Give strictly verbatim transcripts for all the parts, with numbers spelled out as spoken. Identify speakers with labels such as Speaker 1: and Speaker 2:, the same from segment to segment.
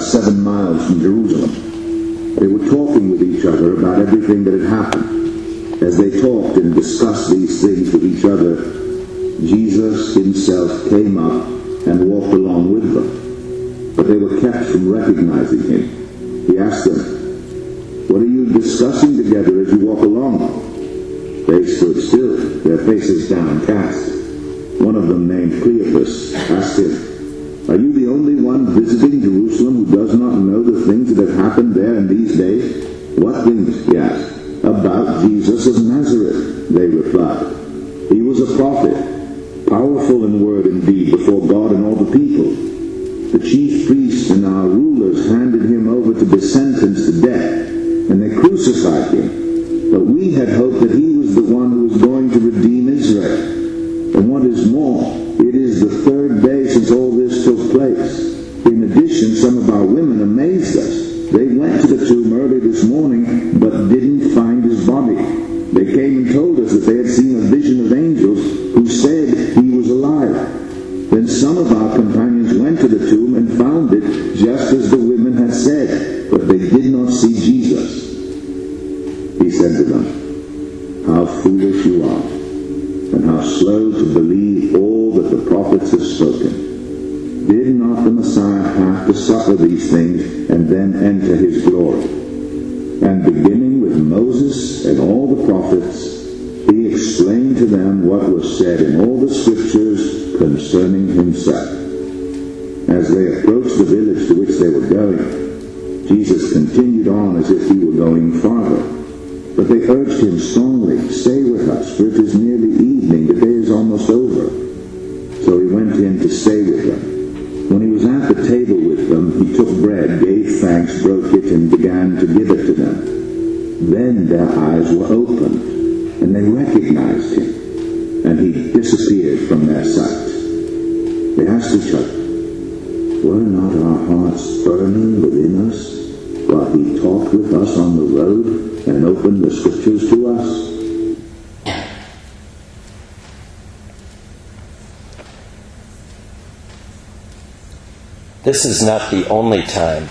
Speaker 1: seven miles from Jerusalem. They were talking with each other about everything that had happened. As they talked and discussed these things with each other, Jesus himself came up and walked along with them. But they were kept from recognizing him. He asked them, "What are you discussing together as you walk along?" They stood still, their faces downcast. One of them, named Cleopas, asked him, "Are you the only one visiting Jerusalem who does not know the things that have happened there in these days?" "What things?" he asked. "About Jesus of Nazareth," they replied. "He was a prophet, powerful in word and deed before God and all the people. The chief priests and our rulers handed him over to be sentenced to death, and they crucified him. But we had hoped that he was the one who was going to redeem Israel. And what is more, it is the third day since all this took place. In addition, some of our women amazed us. They went to the tomb early this morning, but didn't find his body. They came and told us that they had seen a vision of angels who said he was alive. Then some of our companions went to the tomb and found it just as the women had said, but they did not see Jesus." He said to them, "How foolish you are, and how slow to believe all that the prophets have spoken. Did not the Messiah have to suffer these things and then enter his glory?" And beginning with Moses and all the prophets, he explained to them what was said in all the scriptures concerning himself. As they approached the village to which they were going, Jesus continued on as if he were going farther. But they urged him strongly, "Stay with us, for it is nearly evening, the day is almost over." So he went in to stay with them. When he was at the table with them, he took bread, gave thanks, broke it, and began to give it to them. Then their eyes were opened, and they recognized him, and he disappeared from their sight. They asked each other, "Were not our hearts burning within us while he talked with us on the road and opened the scriptures to us?"
Speaker 2: This is not the only time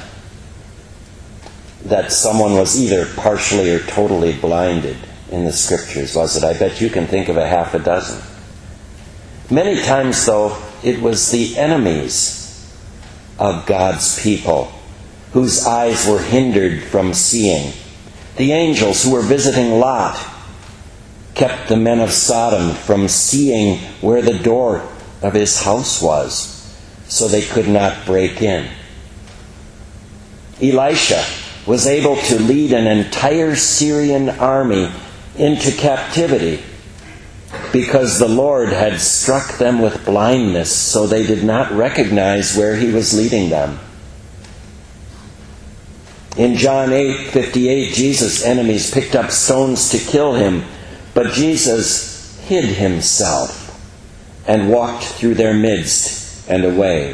Speaker 2: that someone was either partially or totally blinded in the scriptures, was it? I bet you can think of a half a dozen. Many times, though, it was the enemies of God's people whose eyes were hindered from seeing. The angels who were visiting Lot kept the men of Sodom from seeing where the door of his house was, so they could not break in. Elisha was able to lead an entire Syrian army into captivity because the Lord had struck them with blindness, so they did not recognize where he was leading them. In John eight fifty-eight, Jesus' enemies picked up stones to kill him, but Jesus hid himself and walked through their midst and away.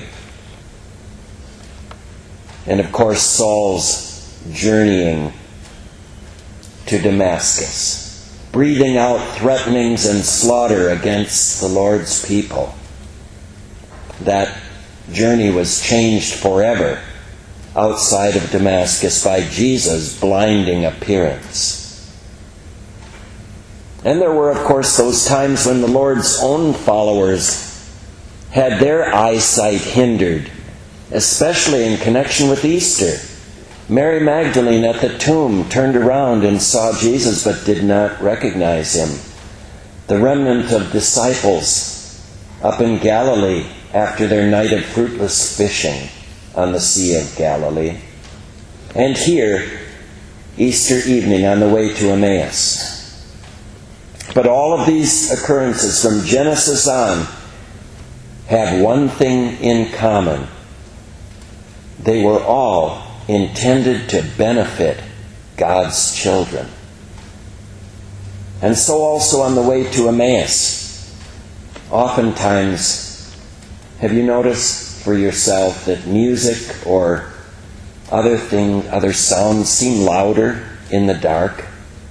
Speaker 2: And of course, Saul's journeying to Damascus, breathing out threatenings and slaughter against the Lord's people. That journey was changed forever outside of Damascus by Jesus' blinding appearance. And there were, of course, those times when the Lord's own followers had their eyesight hindered, especially in connection with Easter. Mary Magdalene at the tomb turned around and saw Jesus but did not recognize him. The remnant of disciples up in Galilee after their night of fruitless fishing on the Sea of Galilee. And here, Easter evening on the way to Emmaus. But all of these occurrences from Genesis on have one thing in common. They were all intended to benefit God's children. And so also on the way to Emmaus. Oftentimes, have you noticed for yourself that music or other things, other sounds seem louder in the dark?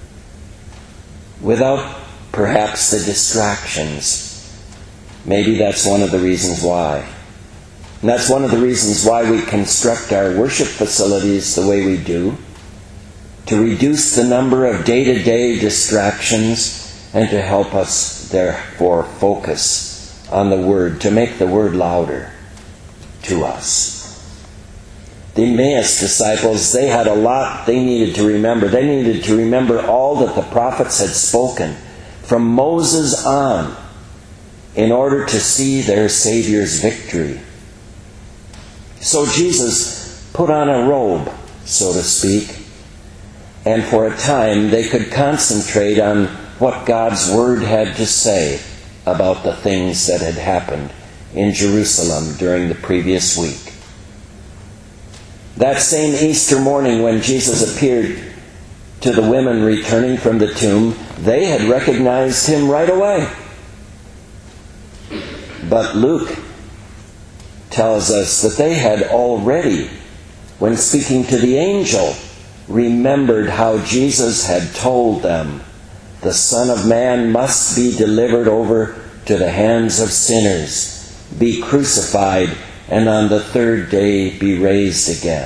Speaker 2: Without perhaps the distractions. Maybe that's one of the reasons why. And that's one of the reasons why we construct our worship facilities the way we do, to reduce the number of day-to-day distractions and to help us, therefore, focus on the Word, to make the Word louder to us. The Emmaus disciples, they had a lot they needed to remember. They needed to remember all that the prophets had spoken from Moses on in order to see their Savior's victory. So Jesus put on a robe, so to speak, and for a time they could concentrate on what God's Word had to say about the things that had happened in Jerusalem during the previous week. That same Easter morning when Jesus appeared to the women returning from the tomb, they had recognized him right away. But Luke tells us that they had already, when speaking to the angel, remembered how Jesus had told them, "The Son of Man must be delivered over to the hands of sinners, be crucified, and on the third day be raised again."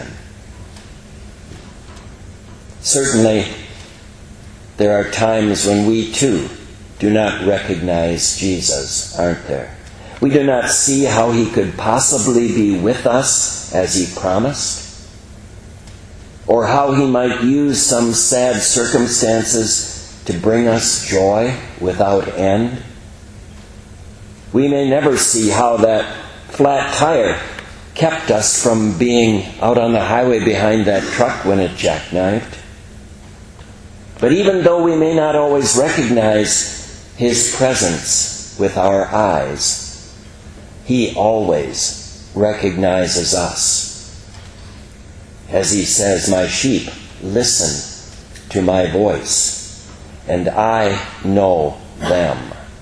Speaker 2: Certainly, there are times when we too do not recognize Jesus, aren't there? We do not see how he could possibly be with us as he promised, or how he might use some sad circumstances to bring us joy without end. We may never see how that flat tire kept us from being out on the highway behind that truck when it jackknifed. But even though we may not always recognize his presence with our eyes, he always recognizes us. As he says, "My sheep listen to my voice, and I know them."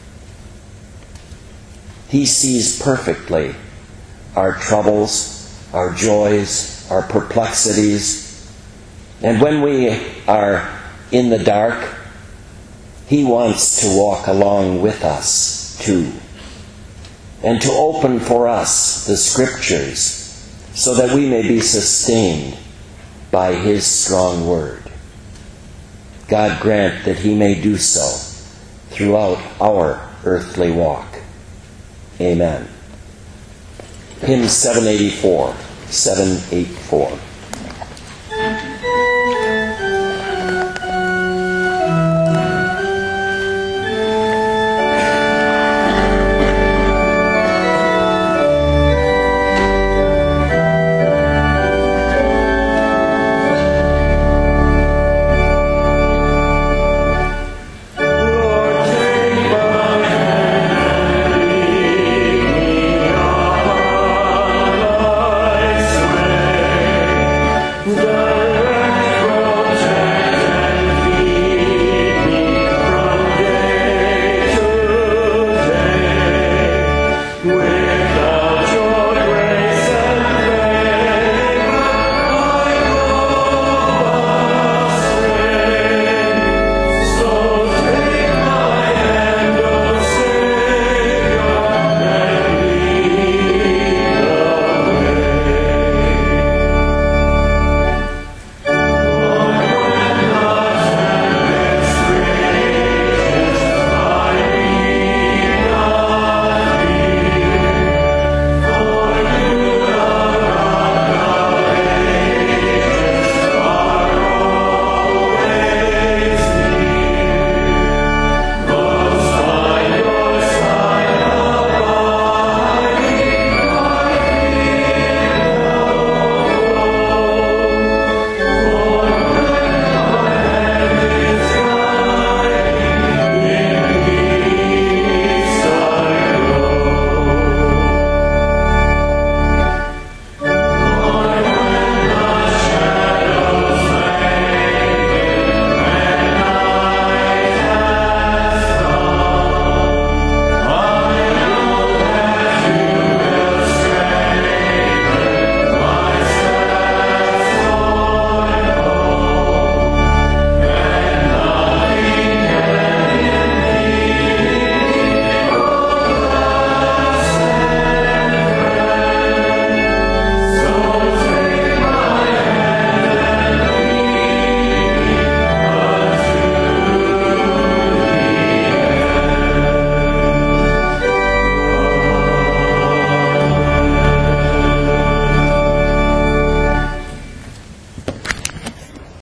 Speaker 2: He sees perfectly our troubles, our joys, our perplexities. And when we are in the dark, he wants to walk along with us too, and to open for us the Scriptures so that we may be sustained by his strong word. God grant that he may do so throughout our earthly walk. Amen. Hymn seven eighty-four, seven eighty-four.